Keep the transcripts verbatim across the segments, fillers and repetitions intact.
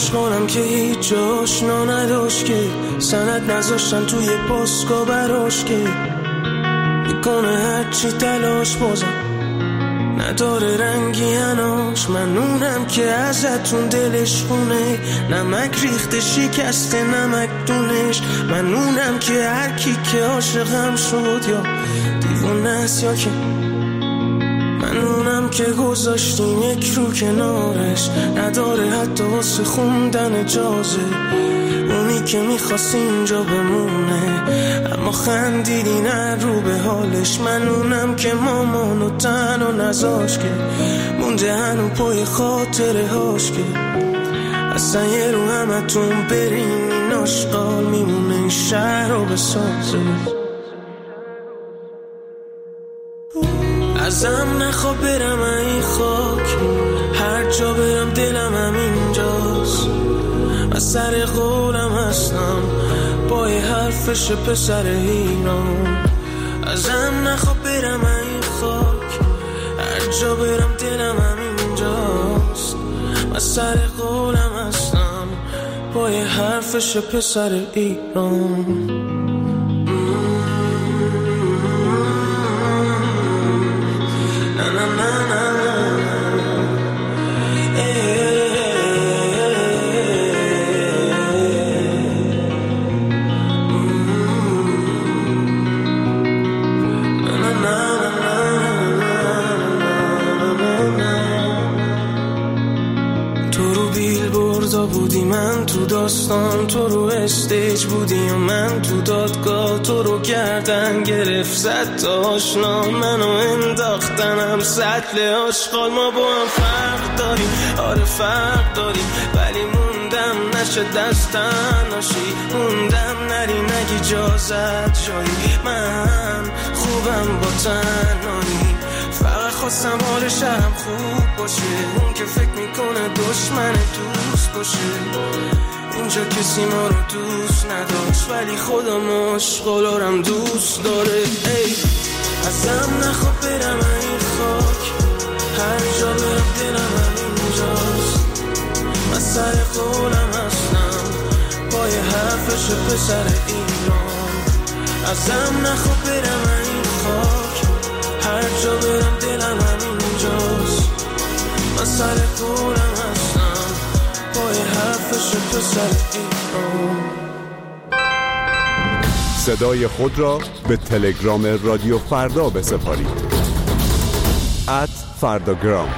عشقانم که هیچ جاشنا نداشت که سند نذاشتن توی پاسکا براش که میکنه هرچی تلاش بازم نداره رنگی هناش. من اونم که ازتون دلش خونه نمک ریخته شکسته نمک دونش. من اونم که هر کی که عاشقم شد یا دیوونه است یا که من اونم که گذاشتیم یک رو کنارش نداره حتی واسه خوندن اجازه. اونی که میخواست اینجا بمونه اما خندیدی نه رو به حالش. من اونم که مامانو تنها نذاش که مونده هنو پای خاطره هاش که اصلا یه رو همتون برین این آشقال میمونه این شهر رو بسازه. ازم نخوا برم این خاک هر جا برم دلم هم اینجاست. من سر قولم هستم پای حرفش پسر ایران. ازم نخوا برم این خاک هر جا برم دلم هم اینجاست. من سر قولم هستم پای حرفش پسر ایران. بودی من تو داستان تو رو استیج بودی و من تو دادگاه تو رو گردن گرفت زد تا آشنا منو انداختنم سطل آشغال. ما با هم فرق داریم آره فرق داریم ولی موندم نشه دستن ناشی موندم نری نگی اجازت جایی. من خوبم با تنهایی فقط خواستم حال شهرم خوب باشه. اون که فکر میکنه دشمن دوست باشه اینجا کسی ما رو دوست نداشت ولی خودم عاشقالارم دوست داره. ای ازم نخوا برم این خاک هر جا برم دلم هم اینجاست. من سر قولم هستم پای حرفش پسر ایران. ازم نخوا برم این خاک هر جا برم دلم هم اینجاست. من سر قولم هستم پای حرفش پسر ایران. صدای خود را به تلگرام رادیو فردا بسپارید ات فرداگرام.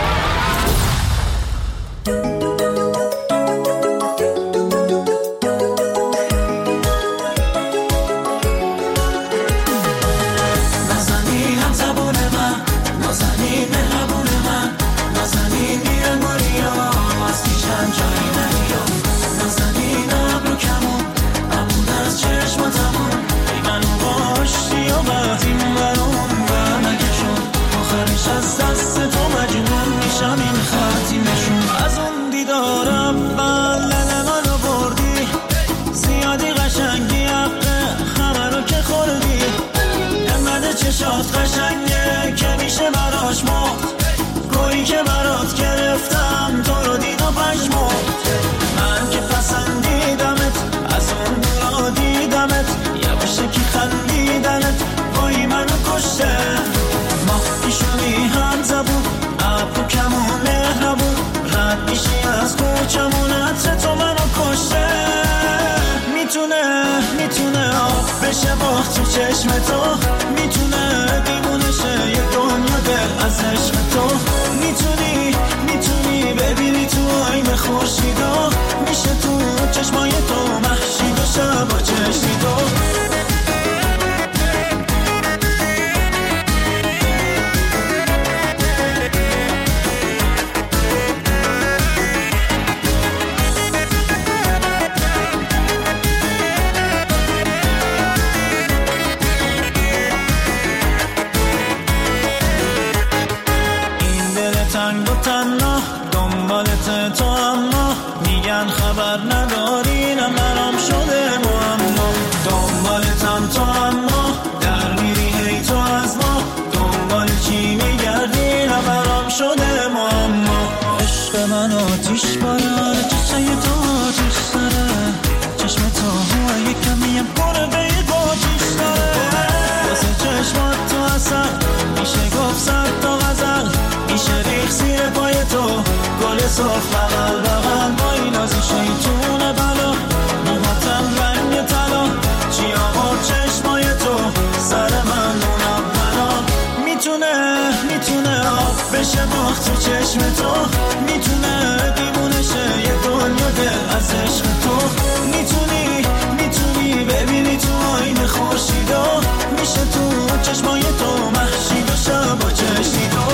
چشات قشنگه که میشه براش مخت گویی که برات گرفتم تو رو دید و پشمخت. من که پسندیدمت از اون دورا دیدمت یواشه که خندیدنت وای منو کشته. ما پیشونی هم زبون ابرو کمون مهربون رد میشی از کوچمون عطر تو منو کشته. میتونه میتونه آب بشه باخت تو چشم تو میتونه دیوونه شه یه دنیا دل از عشق تو. میتونی میتونی ببینی تو آینه خورشیدا میشه تو چشمای تو محشید و شبا چشمی تو. تو اما میگن خبر نداری نه منم شده معما. دنبالتم تو اما در میری هی تو از ما دنبال چی میگردی نه برام شده معما. عشق من آتیش باران چشای تو صاف بغل بغل با این از شیطون بلا، موهاتم رنگ طلا، چیامو چشمای تو سر من اونم بلا. میتونه میتونه آب بشه باخت تو چشم تو، میتونه دیوونه شه یه دنیا دل از عشق تو. میتونی میتونی ببینی تو آینه خورشیدو، میشه تو چشمای تو محشید و شب با چشیدو.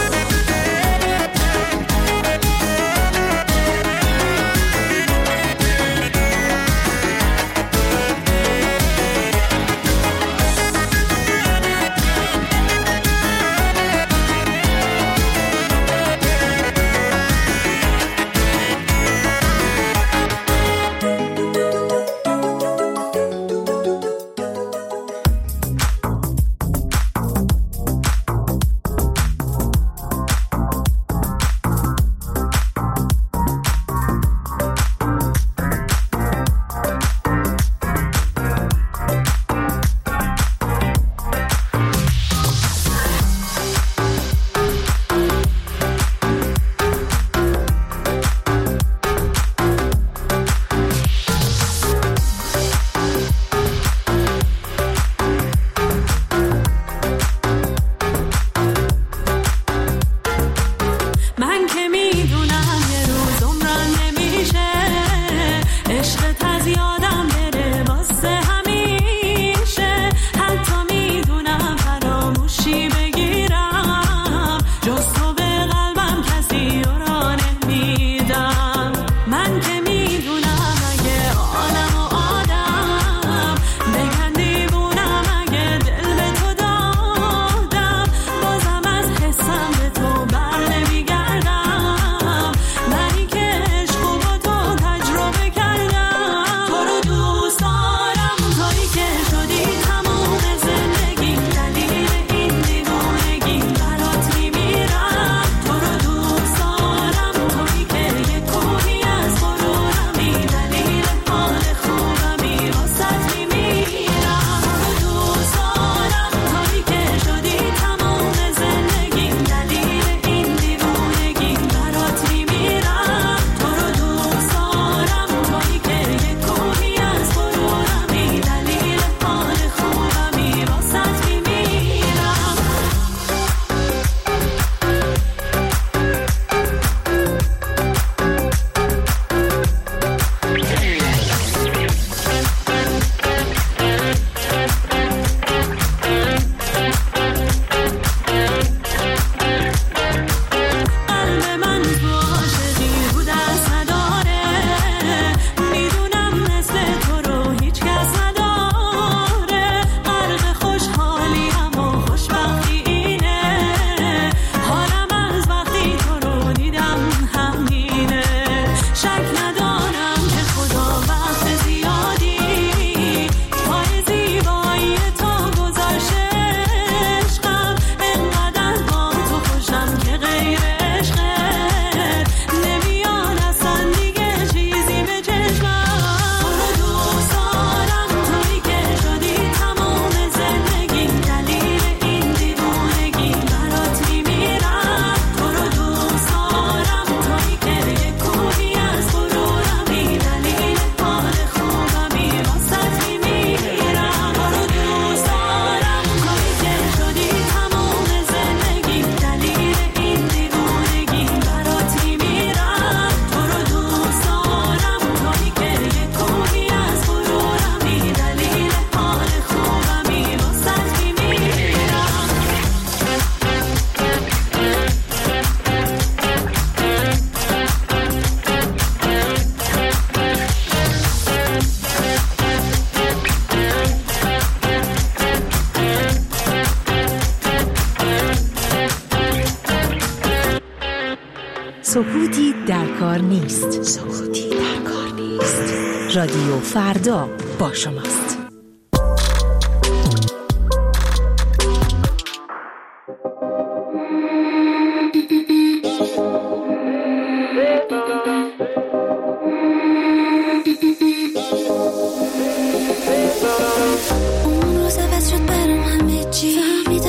سکوتی در کار نیست. سکوتی در کار نیست. رادیو فردا با شماست.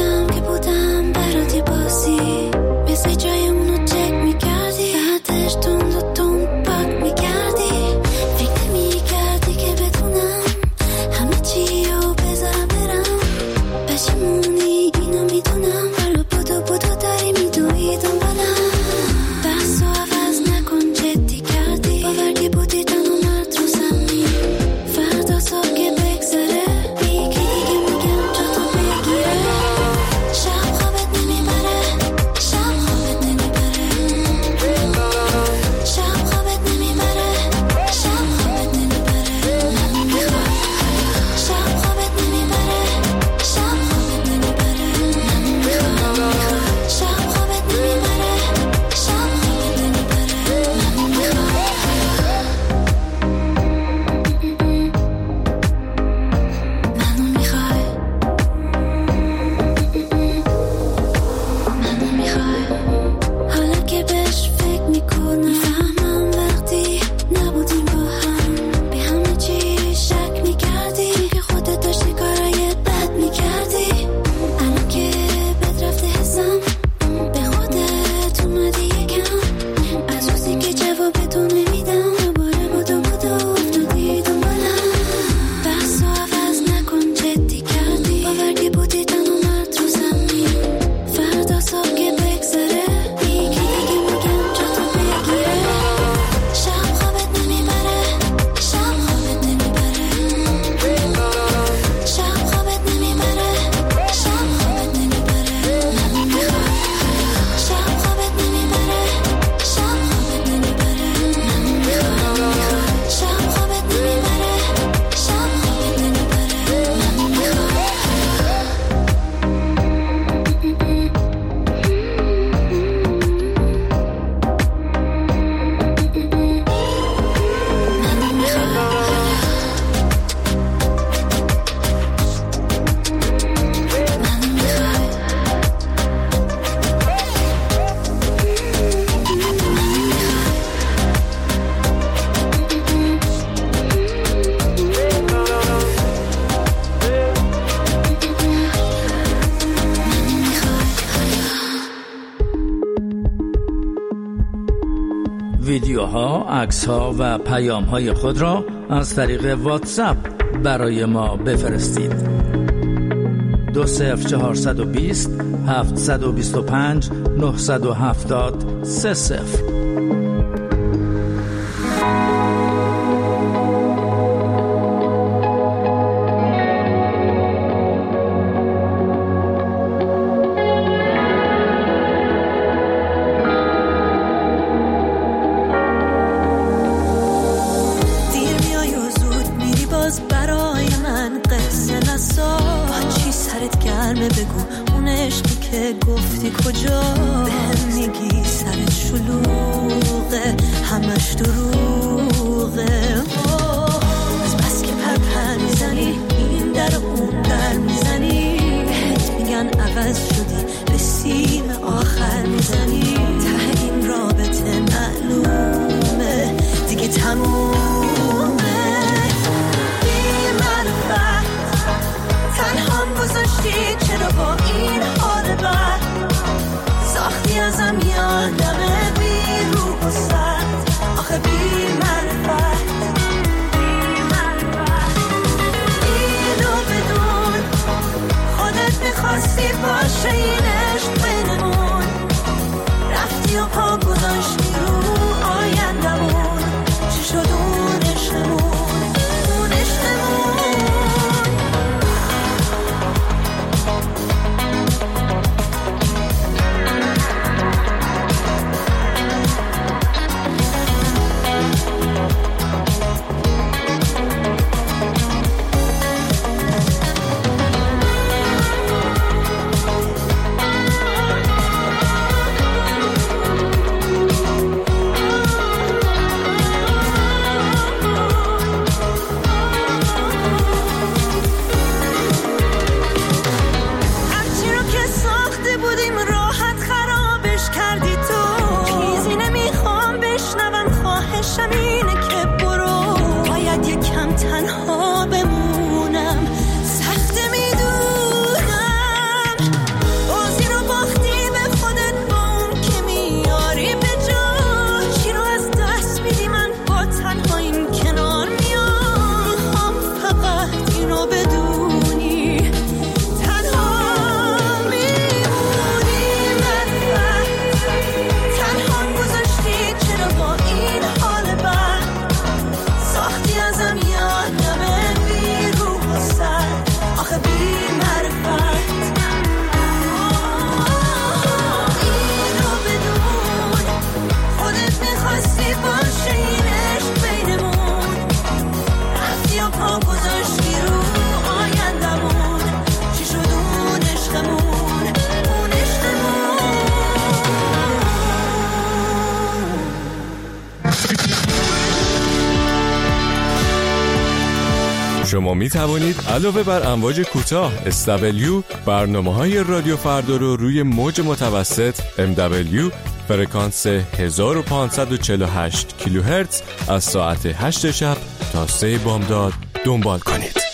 Just ویدیوها، عکس‌ها و پیام‌های خود را از طریق واتساپ برای ما بفرستید. دو صفر چهارصد و بیست هفتصد و بیست و پنج نهصد و هفتاد سه صفر. شما می توانید علاوه بر امواج کوتاه اس دبلیو برنامه‌های رادیو فردا رو روی موج متوسط ام دبلیو فرکانس هزار و پانصد و چهل و هشت کیلوهرتز از ساعت هشت شب تا سه بامداد دنبال کنید.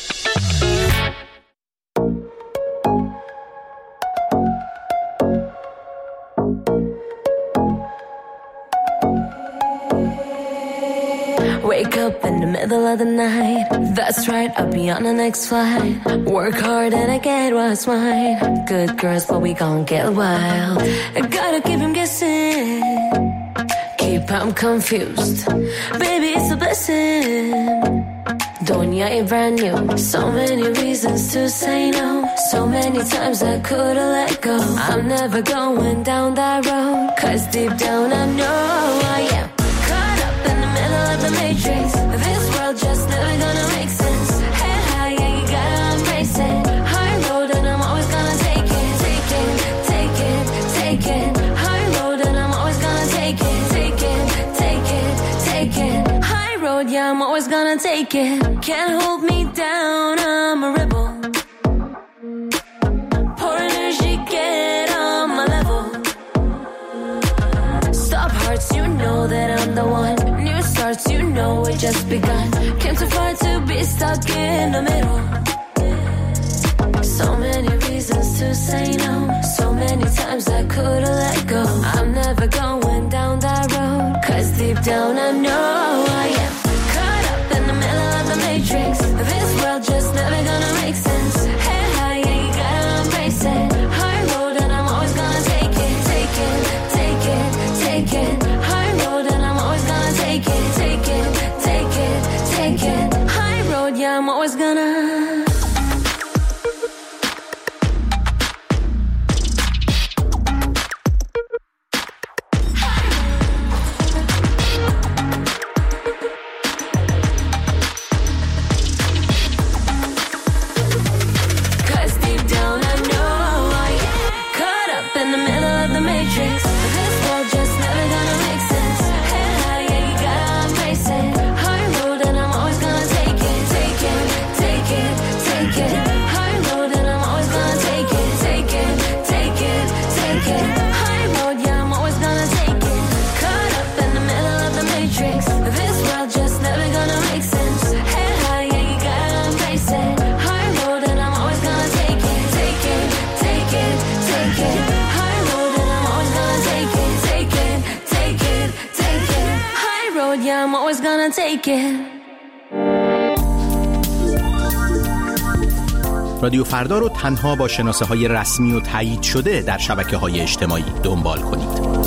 Wake up in the middle of the night. That's right, I'll be on the next flight. Work hard and I get what's mine. Good girls, but we gon' get wild. I gotta keep him guessing. Keep him confused. Baby, it's a blessing. Doña ain't brand new. So many reasons to say no. So many times I could've let go. I'm never going down that road. Cause deep down I know I am the matrix. This world just never gonna make sense. Hey, high, yeah, you gotta embrace it. High road and I'm always gonna take it. Take it, take it, take it. High road and I'm always gonna take it. Take it, take it, take it. High road, yeah, I'm always gonna take it. Can't hold me down, I'm a rebel. Pour energy, get on my level. Stop hearts, you know that I'm the one. You know it just begun. Came too far to be stuck in the middle. So many reasons to say no. So many times I could've let go. I'm never going down that road. Cause deep I'm always gonna take it. رادیو فردا رو تنها با شناسه های رسمی و تایید شده در شبکه های اجتماعی دنبال کنید.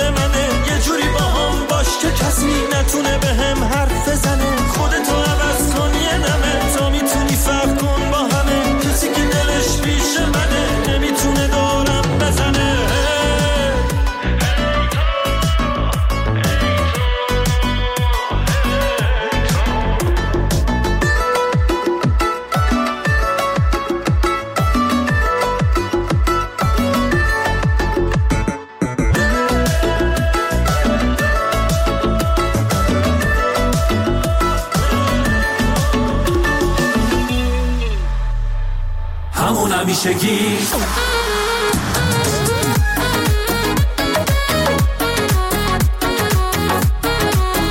نتونه به هم حرف بزنه. خودتو عوض همیشگی.